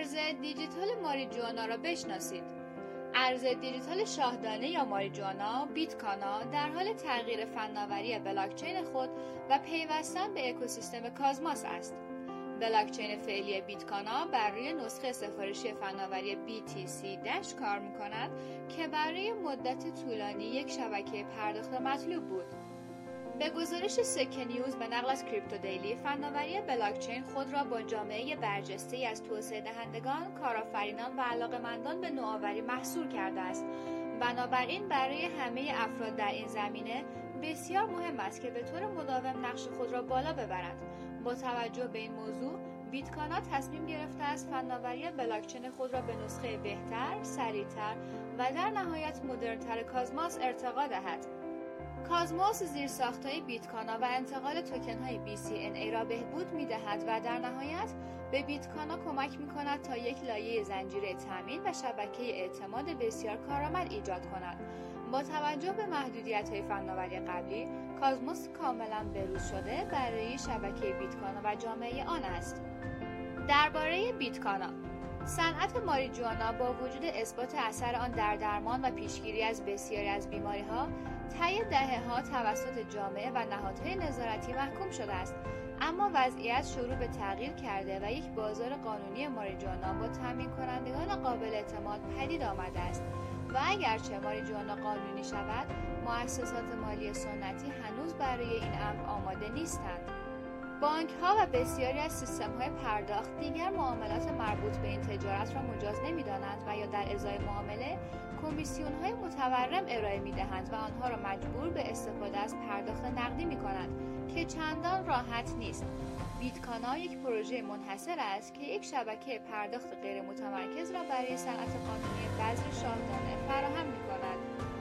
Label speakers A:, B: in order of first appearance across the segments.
A: ارز دیجیتال ماریجوانا را بشناسید. ارز دیجیتال شاهدانه یا ماریجوانا، بیتکانا، در حال تغییر فناوری بلاکچین خود و پیوستن به اکوسیستم کازماس است. بلاکچین فعلی بیتکانا بر روی نسخه سفارشی فناوری BTC- کار می‌کند که برای مدت طولانی یک شبکه پرداخت مطلوب بود. به گزارش سکه نیوز به نقل از کریپتو دیلی، فناوری بلاکچین خود را با جامعه برجسته‌ای از توسعه دهندگان، کارآفرینان و علاقه‌مندان به نوآوری محصور کرده است. بنابراین برای همه افراد در این زمینه بسیار مهم است که به طور مداوم نقش خود را بالا ببرند. با توجه به این موضوع، بیتکانا تصمیم گرفته است فناوری بلاکچین خود را به نسخه بهتر، سریعتر و در نهایت مدرن‌تر کازماس ارتقا دهد. کازماس زیرساخت‌های بیتکانا و انتقال توکن‌های BCNA را بهبود می‌دهد و در نهایت به بیتکانا کمک می‌کند تا یک لایه زنجیره تامین و شبکه اعتماد بسیار کارآمد ایجاد کند. با توجه به محدودیت‌های فناوری قبلی، کازماس کاملاً بروز شده برای شبکه بیتکانا و جامعه آن است. درباره بیتکانا، صنعت ماریجوانا با وجود اثبات اثر آن در درمان و پیشگیری از بسیاری از بیماری‌ها، طی دهه‌ها توسط جامعه و نهادهای نظارتی محکوم شده است، اما وضعیت شروع به تغییر کرده و یک بازار قانونی ماریجوانا با تامین کنندگان قابل اعتماد پدید آمده است و اگرچه ماریجوانا قانونی شود، مؤسسات مالی سنتی هنوز برای این امر آماده نیستند. بانک‌ها و بسیاری از سیستم‌های پرداخت دیگر معاملات مربوط به این تجارت را مجاز نمی‌دانند و یا در ازای معامله کمیسیون‌های متورم ارائه می‌دهند و آنها را مجبور به استفاده از پرداخت نقدی می‌کنند که چندان راحت نیست. بیتکانا یک پروژه منحصر است که یک شبکه پرداخت غیر متمرکز را برای صنعت قانونی بذر شاهدانه فراهم می‌کند.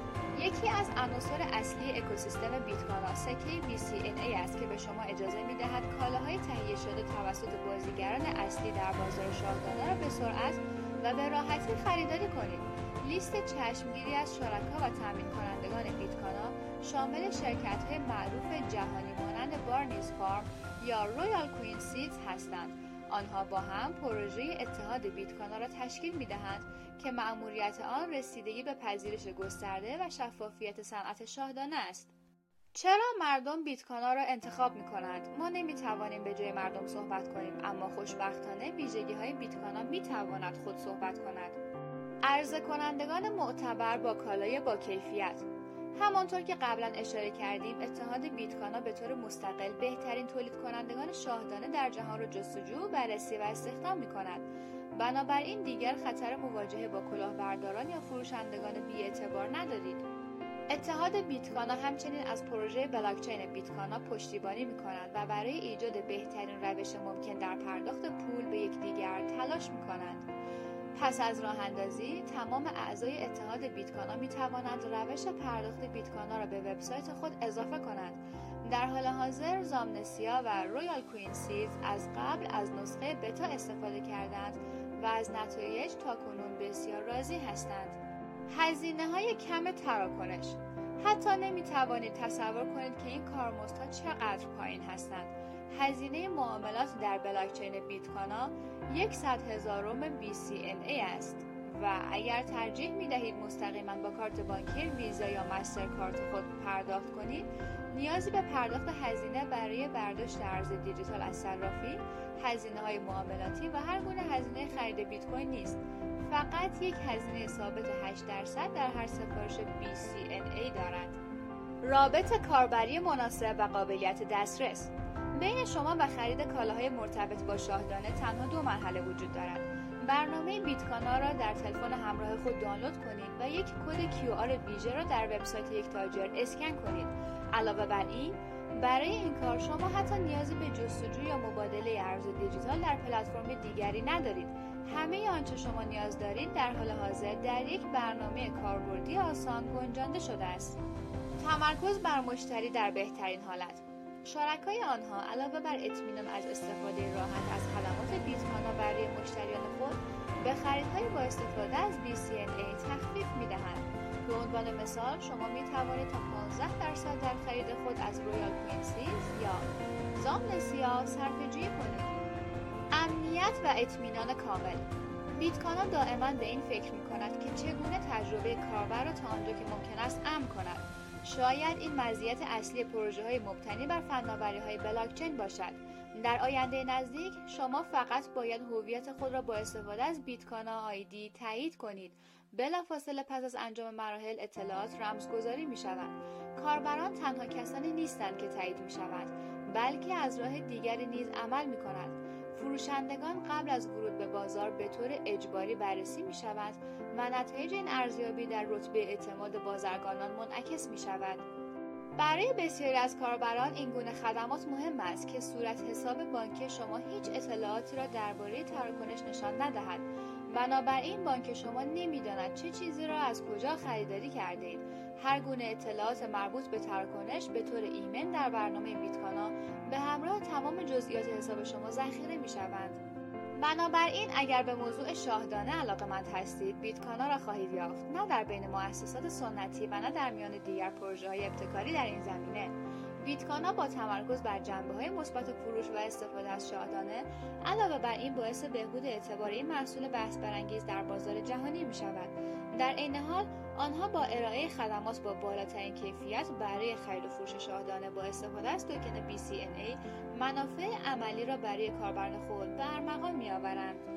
A: یکی از عناصر اصلی اکوسیستم بیتکانا سکه BCNA است که به شما اجازه می‌دهد کالاهای تهیه شده توسط بازیگران اصلی در بازار شاهدانه را به سرعت و به راحتی خریداری کنید. لیست چشمگیری از شرکا و تامین کنندگان بیتکانا شامل شرکت‌های معروف جهانی مانند بارنیز فارم یا رویال کوین سیدز هستند. آنها با هم پروژه اتحاد بیتکانا را تشکیل می‌دهند که مأموریت آن رسیدگی به پذیرش گسترده و شفافیت صنعت شاهدانه است. چرا مردم بیتکانا را انتخاب می‌کنند؟ ما نمی‌توانیم به جای مردم صحبت کنیم، اما خوشبختانه ویژگی‌های بیتکانا می‌تواند خود صحبت کند. عرضه کنندگان معتبر با کالای با کیفیت. همانطور که قبلا اشاره کردیم، اتحاد بیتکانا به طور مستقل بهترین تولید کنندگان شاهدانه در جهان را جستجو، بررسی و استخدام می‌کند. بنابراین دیگر خطر مواجهه با کلاهبرداران یا فروشندگان بی‌اعتبار ندارید. اتحاد بیتکانا همچنین از پروژه بلاکچین بیتکانا پشتیبانی می‌کند و برای ایجاد بهترین روش ممکن در پرداخت پول به یکدیگر تلاش می‌کنند. پس از راه‌اندازی، تمام اعضای اتحاد بیتکانا می‌توانند روش پرداخت بیتکانا را به وبسایت خود اضافه کنند. در حال حاضر زامنسیا و رویال کوین سیدز از قبل از نسخه بتا استفاده کردند و از نتایج تاکنون بسیار راضی هستند. هزینه‌های کم تراکنش. حتی نمی‌توانید تصور کنید که این کارمزدها چقدر پایین هستند. هزینه معاملات در بلاکچین بیتکانا 100,000 BCNA است و اگر ترجیح می‌دهید مستقیما با کارت بانکی ویزا یا مسترکارت خود پرداخت کنید، نیازی به پرداخت هزینه برای برداشت ارز دیجیتال از صرافی، هزینه‌های معاملاتی و هر گونه هزینه خرید بیت کوین نیست. فقط یک هزینه ثابت 8% در هر سفارش BCNA دارد. رابط کاربری مناسب و قابلیت دسترس. بین شما و خرید کالاهای مرتبط با شاهدانه تنها 2 مرحله وجود دارد. برنامه بیتکانا را در تلفن همراه خود دانلود کنید و یک کد QR ویژه را در وبسایت یک تاجر اسکن کنید. علاوه بر این، برای این کار شما حتی نیازی به جستجو یا مبادله ارز دیجیتال در پلتفرم دیگری ندارید. همه آنچه شما نیاز دارید در حال حاضر در یک برنامه کاربردی آسان گنجانده شده است. تمرکز بر مشتری در بهترین حالت. شرکای آنها علاوه بر اطمینان از استفاده راحت از خدمات بیتکانا برای مشتریان خود، به خریدهای با استفاده از BCNA تخفیف می‌دهند. به عنوان مثال، شما می‌توانید تا 15% در خرید خود از رویال کوین سیدز یا زامنسیا صرفه‌جویی کنید. امنیت و اطمینان کامل. بیتکانا دائما به این فکر می‌کند که چگونه تجربه کاربر را تا آنجا که ممکن است امن کند. شاید این مزیت اصلی پروژه‌های مبتنی بر فناوری‌های بلاکچین باشد. در آینده نزدیک شما فقط باید هویت خود را با استفاده از بیتکانا آیدی تایید کنید. بلافاصله پس از انجام مراحل اطلاعات رمزگذاری می‌شوند. کاربران تنها کسانی نیستند که تایید می‌شوند، بلکه از راه دیگری نیز عمل می‌کنند. فروشندگان قبل از ورود به بازار به طور اجباری بررسی می‌شوند و نتایج این ارزیابی در رتبه اعتماد بازرگانان منعکس می‌شود. برای بسیاری از کاربران این گونه خدمات مهم است که صورت حساب بانکی شما هیچ اطلاعاتی را درباره تراکنش نشان ندهد. بنابراین بانک شما نمی‌داند چه چیزی را از کجا خریداری کردید. هر گونه اطلاعات مربوط به تراکنش به طور ایمن در برنامه بیتکانا به همراه تمام جزئیات حساب شما ذخیره می‌شوند. بنابراین اگر به موضوع شاهدانه علاقه‌مند هستید، بیتکانا را خواهید یافت، نه در بین مؤسسات سنتی و نه در میان دیگر پروژه‌های ابتکاری در این زمینه. بیتکانا با تمرکز بر جنبه‌های مثبت فروش و استفاده از شاهدانه، علاوه بر این باعث بهبود اعتبار این محصول بحث برانگیز در بازار جهانی می‌شود. در عین حال آنها با ارائه خدمات با بالاترین کیفیت برای خرید و فروش شاهدانه با استفاده از توکن BCNA منافع عملی را برای کاربران خود به ارمغان می‌آورند.